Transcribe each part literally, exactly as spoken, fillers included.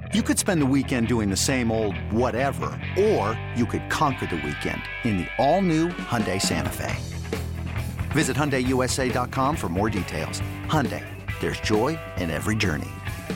You could spend the weekend doing the same old whatever, or you could conquer the weekend in the all-new Hyundai Santa Fe. Visit Hyundai U S A dot com for more details. Hyundai, there's joy in every journey.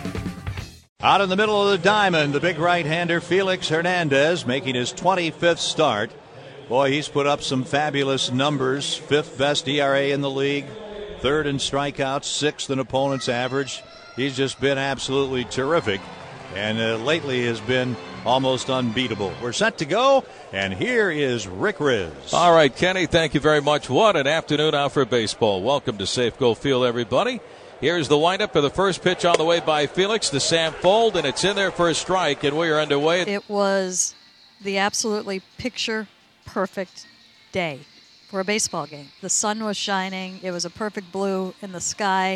Out in the middle of the diamond, the big right-hander Felix Hernandez making his twenty-fifth start. Boy, he's put up some fabulous numbers. Fifth best E R A in the league, third in strikeouts, sixth in opponent's average. He's just been absolutely terrific, and uh, lately has been almost unbeatable. We're set to go, and here is Rick Riz. All right, Kenny, thank you very much. What an afternoon out for baseball. Welcome to Safeco Field, everybody. Here's the windup of the first pitch on the way by Felix to Sam Fold, and it's in there for a strike, and we are underway. It was the absolutely picture-perfect day for a baseball game. The sun was shining. It was a perfect blue in the sky.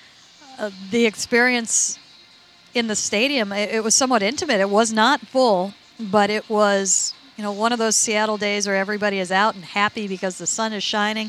Uh, the experience in the stadium, it, it was somewhat intimate. It was not full, but it was, you know, one of those Seattle days where everybody is out and happy because the sun is shining.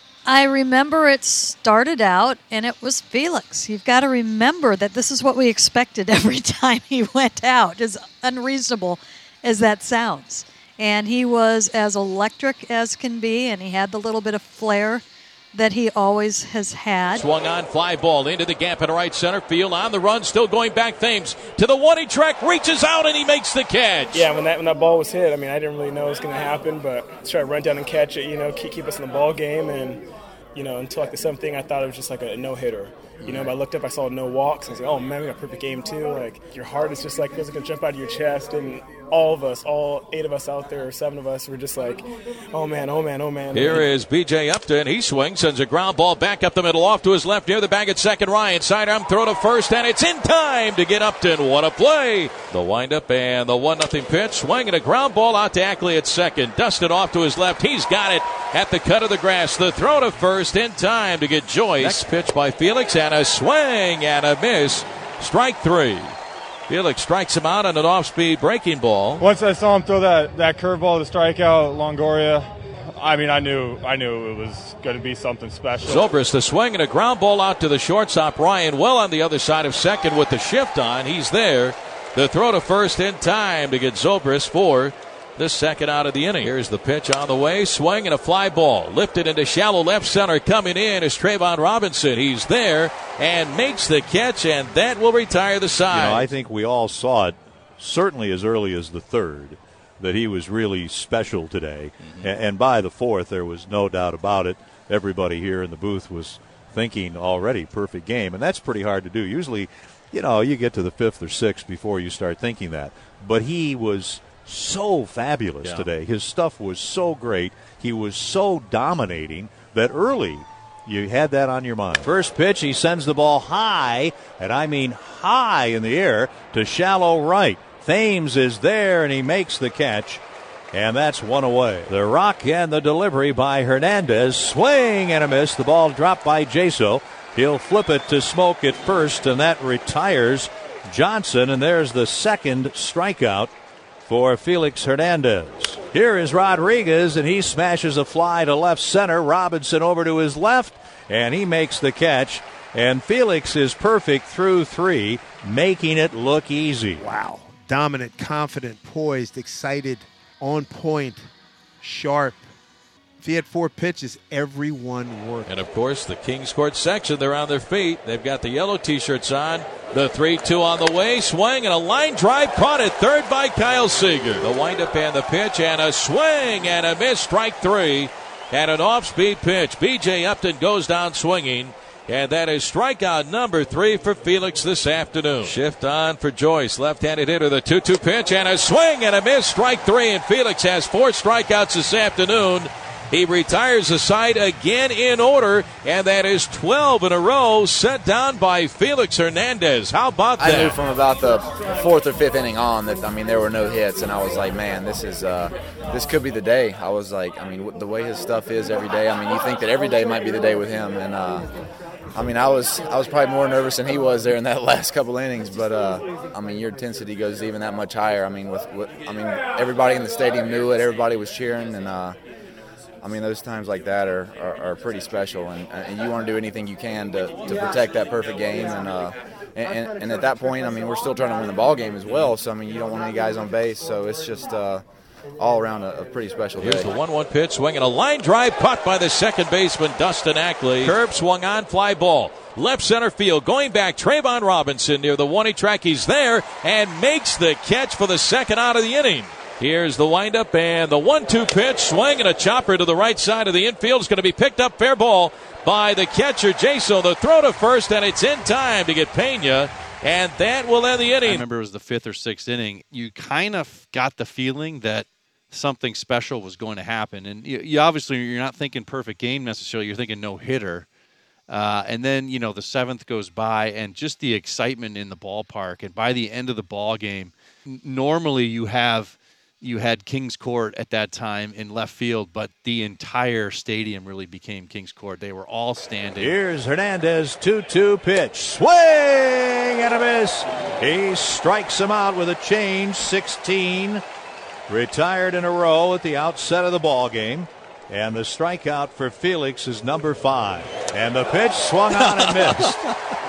I remember it started out, and it was Felix. You've got to remember that this is what we expected every time he went out, as unreasonable as that sounds. And he was as electric as can be, and he had the little bit of flair that he always has had. Swung on, fly ball into the gap in right center field. On the run, still going back. Thames to the one-inning track, reaches out, and he makes the catch. Yeah, when that when that ball was hit, I mean, I didn't really know it was going to happen, but let's try to run down and catch it, you know, keep, keep us in the ball game. And, you know, until like the seventh inning, I thought it was just like a no-hitter. You know, but I looked up, I saw no walks, and I was like, oh, man, we got a perfect game, too. Like, your heart is just like, feels like going to jump out of your chest, and all of us, all eight of us out there, or seven of us, were just like, oh, man, oh, man, oh, man. Here is B J Upton. He swings, sends a ground ball back up the middle, off to his left, near the bag at second. Ryan, sidearm throw to first, and it's in time to get Upton. What a play. The windup and the one nothing pitch. Swinging a ground ball out to Ackley at second. Dusted off to his left. He's got it at the cut of the grass. The throw to first in time to get Joyce. Next pitch by Felix, and a swing and a miss. Strike three. Felix strikes him out on an off-speed breaking ball. Once I saw him throw that, that curveball to strikeout Longoria, I mean, I knew I knew it was going to be something special. Zobrist, the swing and a ground ball out to the shortstop. Ryan well on the other side of second with the shift on. He's there. The throw to first in time to get Zobrist for the second out of the inning. Here's the pitch on the way. Swing and a fly ball. Lifted into shallow left center. Coming in is Trayvon Robinson. He's there and makes the catch, and that will retire the side. You know, I think we all saw it, certainly as early as the third, that he was really special today. Mm-hmm. And, and by the fourth, there was no doubt about it. Everybody here in the booth was thinking already perfect game, and that's pretty hard to do. Usually, you know, you get to the fifth or sixth before you start thinking that. But he was so fabulous yeah. today. His stuff was so great. He was so dominating that early you had that on your mind. First pitch, he sends the ball high, and I mean high in the air, to shallow right. Thames is there, and he makes the catch, and that's one away. The rock and the delivery by Hernandez. Swing and a miss. The ball dropped by Jaso. He'll flip it to Smoke at first, and that retires Johnson, and there's the second strikeout for Felix Hernandez. Here is Rodriguez, and he smashes a fly to left center. Robinson over to his left, and he makes the catch. And Felix is perfect through three, making it look easy. Wow. Dominant, confident, poised, excited, on point, sharp. If he had four pitches, everyone worked. And, of course, the Kings Court section, they're on their feet. They've got the yellow T-shirts on. The three two on the way. Swing and a line drive caught at third by Kyle Seager. The windup and the pitch, and a swing and a miss. Strike three. And an off-speed pitch. B J Upton goes down swinging. And that is strikeout number three for Felix this afternoon. Shift on for Joyce. Left-handed hitter, the two two pitch, and a swing and a miss. Strike three, and Felix has four strikeouts this afternoon. He retires the side again in order, and that is twelve in a row set down by Felix Hernandez. How about that? I knew from about the fourth or fifth inning on that, I mean, there were no hits, and I was like, man, this is uh, this could be the day. I was like, I mean, the way his stuff is every day, I mean, you think that every day might be the day with him, and uh, I mean, I was I was probably more nervous than he was there in that last couple innings, but uh, I mean, your intensity goes even that much higher. I mean, with, with I mean, everybody in the stadium knew it, everybody was cheering, and uh, I mean, those times like that are, are, are pretty special, and, and you want to do anything you can to, to protect that perfect game. And uh, and, and, and at that point, I mean, we're still trying to win the ball game as well. So I mean, you don't want any guys on base. So it's just uh, all around a, a pretty special day. Here's the one one pitch, swinging a line drive, caught by the second baseman Dustin Ackley. Curve swung on, fly ball. Left center field, going back, Trayvon Robinson near the warning track. He's there and makes the catch for the second out of the inning. Here's the windup and the one two pitch, swing and a chopper to the right side of the infield. Is going to be picked up, fair ball by the catcher, Jason. The throw to first, and it's in time to get Pena, and that will end the inning. I remember it was the fifth or sixth inning. You kind of got the feeling that something special was going to happen. And you, you obviously, you're not thinking perfect game necessarily. You're thinking no-hitter. Uh, and then, you know, the seventh goes by, and just the excitement in the ballpark. And by the end of the ball game, n- normally you have you had Kings Court at that time in left field, but the entire stadium really became Kings Court. They were all standing. Here's Hernandez, two two pitch. Swing and a miss. He strikes him out with a change, sixteen. Retired in a row at the outset of the ball game. And the strikeout for Felix is number five. And the pitch swung on and missed.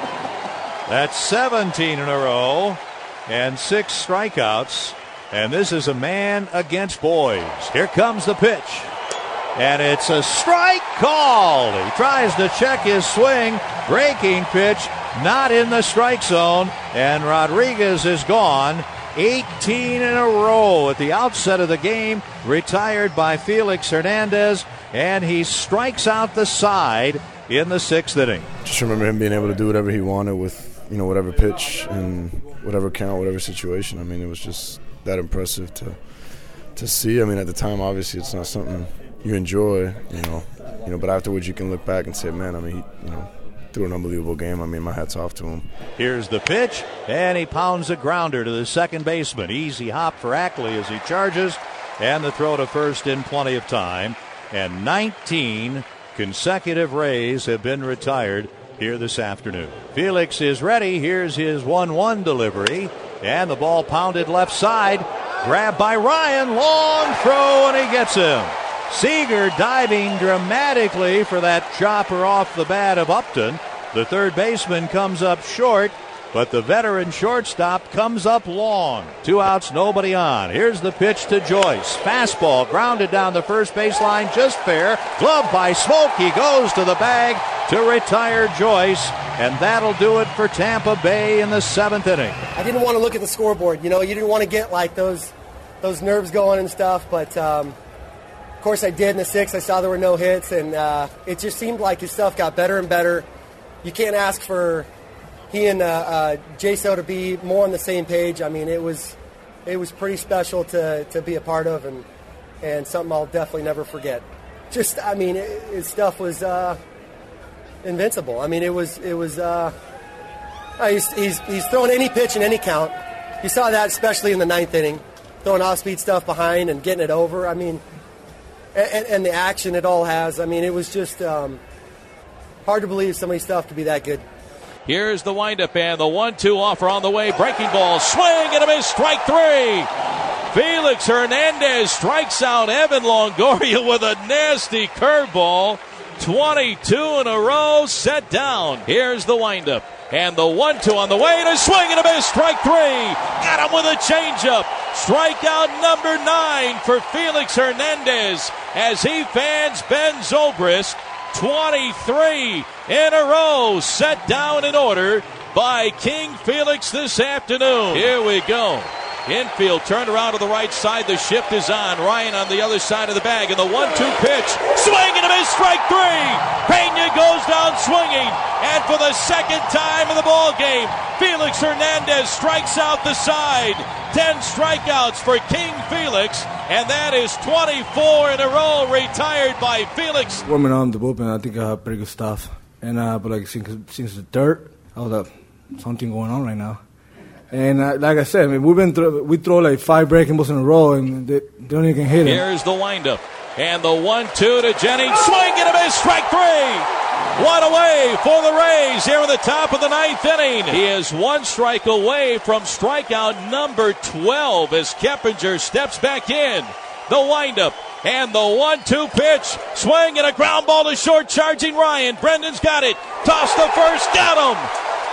That's seventeen in a row and six strikeouts. And this is a man against boys. Here comes the pitch. And it's a strike called. He tries to check his swing. Breaking pitch, not in the strike zone. And Rodriguez is gone. eighteen in a row at the outset of the game, retired by Felix Hernandez, and he strikes out the side in the sixth inning. Just remember him being able to do whatever he wanted with, you know, whatever pitch and whatever count, whatever situation. I mean, it was just that impressive to to see. I mean, at the time, obviously, it's not something you enjoy, you know, you know. But afterwards, you can look back and say, man, I mean, he, you know, threw an unbelievable game. I mean, my hat's off to him. Here's the pitch, and he pounds a grounder to the second baseman. Easy hop for Ackley as he charges, and the throw to first in plenty of time. And nineteen consecutive Rays have been retired here this afternoon. Felix is ready. Here's his one one delivery, and the ball pounded left side. Grabbed by Ryan. Long throw, and he gets him. Seager diving dramatically for that chopper off the bat of Upton. The third baseman comes up short, but the veteran shortstop comes up long. Two outs, nobody on. Here's the pitch to Joyce. Fastball grounded down the first baseline, just fair. Gloved by Smoke. He goes to the bag to retire Joyce, and that'll do it for Tampa Bay in the seventh inning. I didn't want to look at the scoreboard. You know, you didn't want to get like those those nerves going and stuff, but um, of course I did in the sixth. I saw there were no hits, and uh, it just seemed like his stuff got better and better. You can't ask for he and uh, uh, J S O to be more on the same page. I mean, it was it was pretty special to, to be a part of, and and something I'll definitely never forget. Just, I mean, it, his stuff was uh, invincible. I mean, it was it was uh, he's, he's he's throwing any pitch in any count. You saw that especially in the ninth inning, throwing off-speed stuff behind and getting it over. I mean, and, and the action it all has. I mean, it was just um, hard to believe somebody's stuff could be that good. Here's the windup and the one two offer on the way. Breaking ball, swing and a miss, strike three. Felix Hernandez strikes out Evan Longoria with a nasty curveball. twenty-two in a row, set down. Here's the windup and the one two on the way, and a swing and a miss, strike three. Got him with a changeup. Strikeout number nine for Felix Hernandez as he fans Ben Zobrist. twenty-three in a row, set down in order by King Felix this afternoon. Here we go. Infield turned around to the right side. The shift is on. Ryan on the other side of the bag. And the one two pitch. Swing and a miss. Strike three. Pena goes down swinging. And for the second time in the ball game, Felix Hernandez strikes out the side. Ten strikeouts for King Felix. And that is twenty-four in a row retired by Felix. Warming on the bullpen, I think I have pretty good stuff. And uh, but like since, since the third, I was like, something going on right now. And uh, like I said, I mean, we've been through, we throw like five breaking balls in a row, and they, they don't even hit it. Here's the windup, and the one two to Jennings, swing and a miss, strike three. One away for the Rays here in the top of the ninth inning. He is one strike away from strikeout number twelve as Keppinger steps back in. The windup and the one two pitch, swing and a ground ball to short, charging Ryan. Brendan's got it. Toss the first, got him.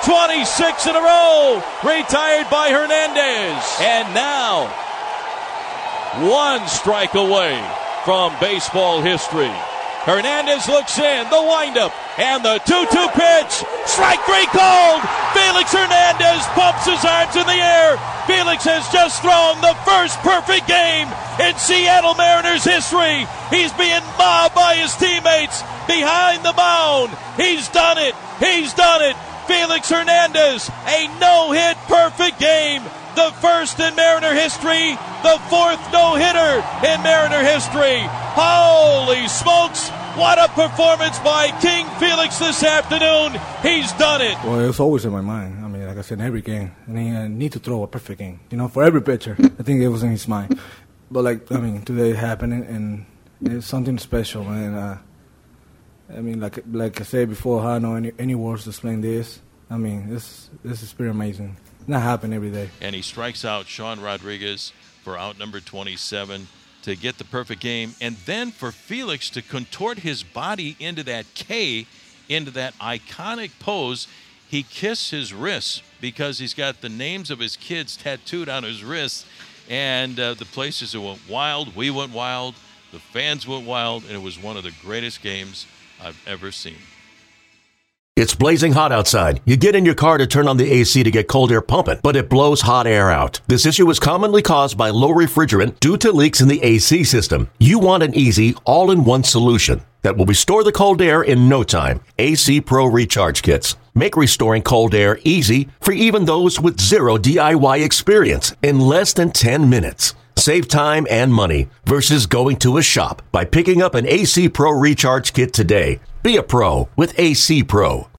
twenty-six in a row, retired by Hernandez. And now, one strike away from baseball history. Hernandez looks in, the windup, and the two two pitch. Strike three called. Felix Hernandez pumps his arms in the air. Felix has just thrown the first perfect game in Seattle Mariners history. He's being mobbed by his teammates behind the mound. He's done it. He's done it. Felix Hernandez, a no-hit perfect game. The first in Mariner history, the fourth no-hitter in Mariner history. Holy smokes, what a performance by King Felix this afternoon. He's done it. Well, it was always in my mind. I mean, like I said, in every game. I mean, I need to throw a perfect game. You know, for every pitcher, I think it was in his mind. But, like, I mean, today it happened, and it's something special, man. Uh, I mean, like like I said before, I don't know any, any words to explain this. I mean, this, this is pretty amazing. Not happen every day. And he strikes out Sean Rodriguez for out number twenty-seven to get the perfect game. And then for Felix to contort his body into that K, into that iconic pose, he kissed his wrists because he's got the names of his kids tattooed on his wrists. And uh, the places that went wild, we went wild, the fans went wild, and it was one of the greatest games I've ever seen. It's blazing hot outside. You get in your car to turn on the A C to get cold air pumping, but it blows hot air out. This issue is commonly caused by low refrigerant due to leaks in the A C system. You want an easy, all-in-one solution that will restore the cold air in no time. A C Pro Recharge Kits make restoring cold air easy for even those with zero D I Y experience in less than ten minutes. Save time and money versus going to a shop by picking up an A C Pro Recharge Kit today. Be a pro with A C Pro.